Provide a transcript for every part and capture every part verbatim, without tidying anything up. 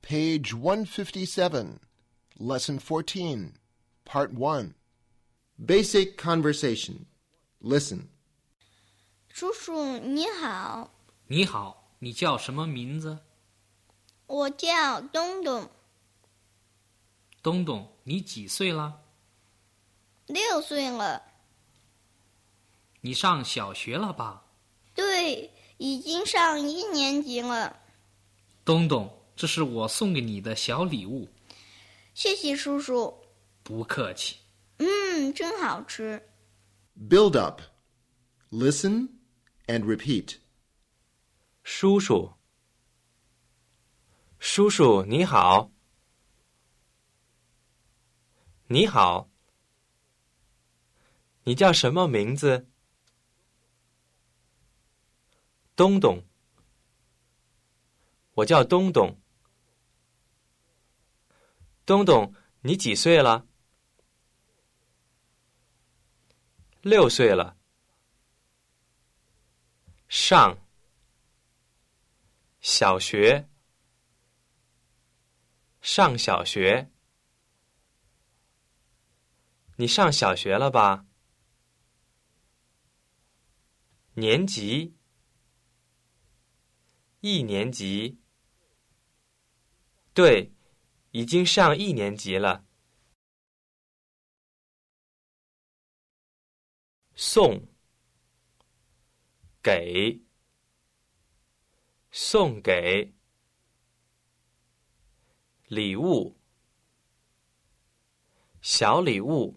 Page one fifty-seven, Lesson fourteen, Part one. Basic Conversation. Listen. 叔叔你好。 你好，你叫什么名字？ 我叫东东。 东东，你几岁了？ 六岁了。 你上小学了吧？ 对，已经上一年级了。 东东，这是我送给你的小礼物。 谢谢叔叔。 不客气。 嗯，真好吃。 Build up. Listen and repeat. 叔叔，叔叔你好。你好，你叫什么名字？东东。我叫东东。东东，你几岁了？六岁了。上小学，上小学。你上小学了吧？年级，一年级。对，已经上一年级了。送，给，送给。礼物，小礼物。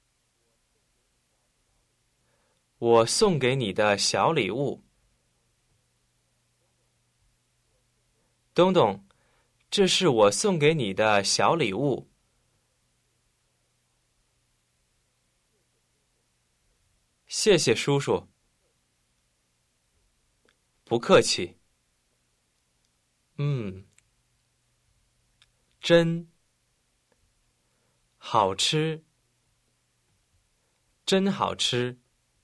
我送给你的小礼物。东东，这是我送给你的小礼物。谢谢叔叔。不客气。嗯，真好吃，真好吃。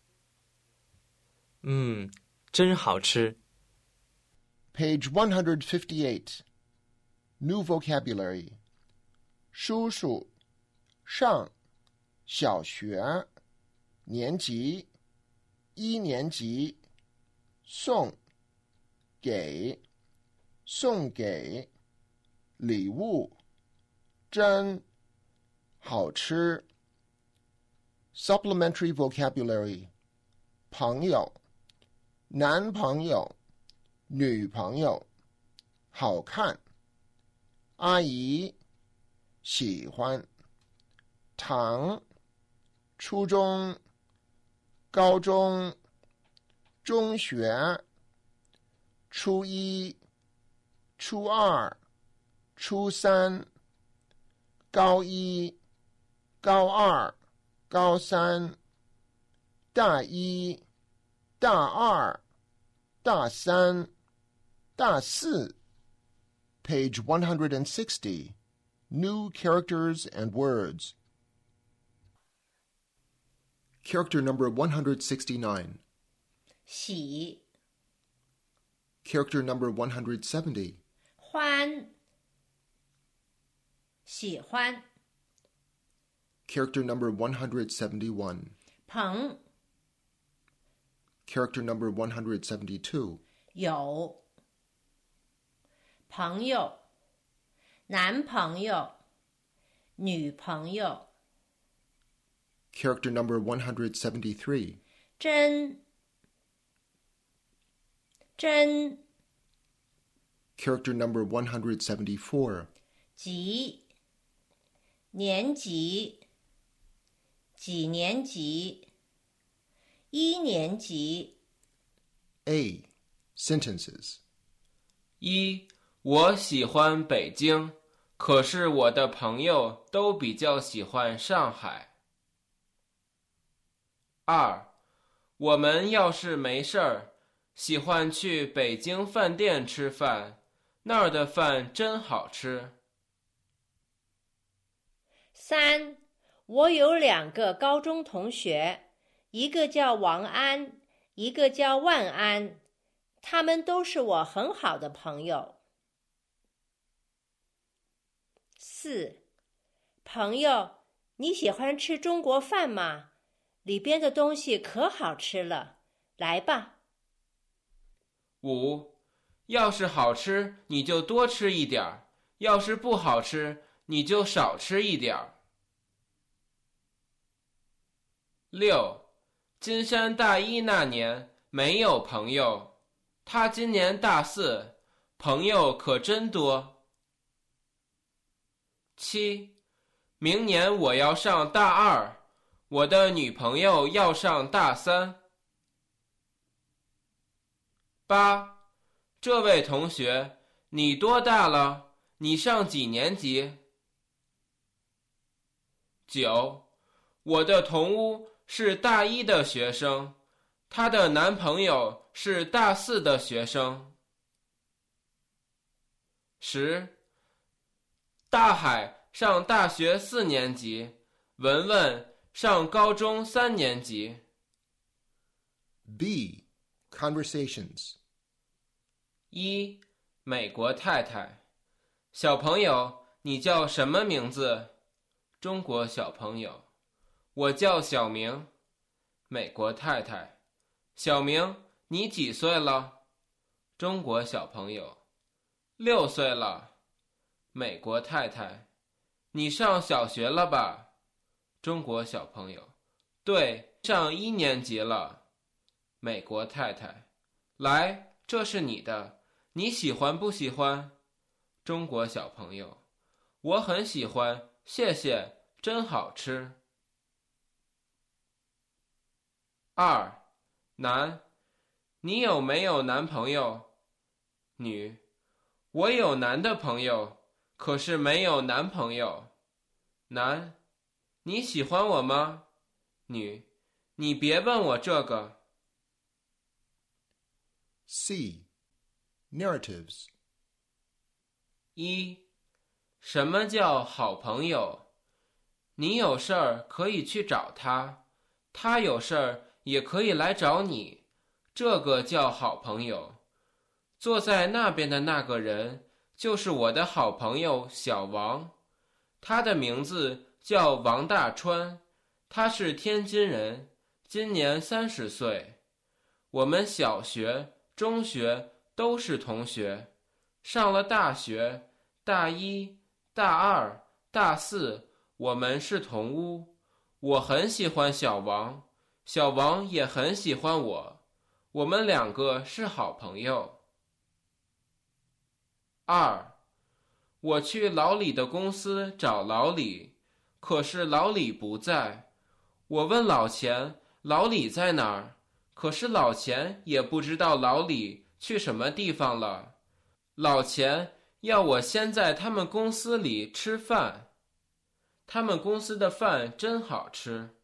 嗯，真好吃。 Page one fifty-eight. New vocabulary. 叔叔，上小学，年级，一年级。送，给，送给。礼物，真好吃。Supplementary vocabulary. 朋友，男朋友，女朋友。好看，阿姨，喜欢。堂，初中，高中，中学。初一，初二，初三。高一，高二，高三。大一，大二，大三，大四。Page one sixty. New characters and words. Character number one sixty-nine. 喜 Character number one seventy. 欢喜欢 Character number one seventy-one. 朋 Character number one seventy-two. 友朋友男朋友女朋友 Character number one seventy-three. 真真 Character number one seventy-four. 级年级几年级一年级 A. Sentences. 一，我喜欢北京，可是我的朋友都比较喜欢上海。二，我们要是没事儿，喜欢去北京饭店吃饭，那儿的饭真好吃。 三，我有两个高中同学，一个叫王安，一个叫万安，他们都是我很好的朋友。 四，朋友，你喜欢吃中国饭吗？里边的东西可好吃了，来吧。 五，要是好吃，你就多吃一点儿；要是不好吃，你就少吃一点儿。六，金山大一那年没有朋友，他今年大四，朋友可真多。七，明年我要上大二，我的女朋友要上大三。八，这位同学，你多大了？你上几年级？九，我的同屋是大一的学生，她的男朋友是大四的学生。十，大海上大学四年级，文文上高中三年级。 B. Conversations. 一，美国太太，小朋友，你叫什么名字？中国小朋友，我叫小明。美国太太，小明，你几岁了？中国小朋友，六岁了。美国太太，你上小学了吧？中国小朋友，对，上一年级了。美国太太，来，这是你的，你喜欢不喜欢？中国小朋友，我很喜欢，谢谢，真好吃。二，男，你有没有男朋友？女，我有男的朋友，可是没有男朋友。男，你喜欢我吗？女，你别问我这个。 C. Narratives. 一，什么叫好朋友？你有事儿可以去找他，他有事儿也可以来找你，这个叫好朋友。坐在那边的那个人就是我的好朋友小王，他的名字叫王大川，他是天津人，今年三十岁。我们小学、中学都是同学，上了大学，大一、大二、大四，我们是同屋。我很喜欢小王，小王也很喜欢我，我们两个是好朋友。二，我去老李的公司找老李，可是老李不在。我问老钱，老李在哪儿？可是老钱也不知道老李去什么地方了。老钱要我先在他们公司里吃饭，他们公司的饭真好吃。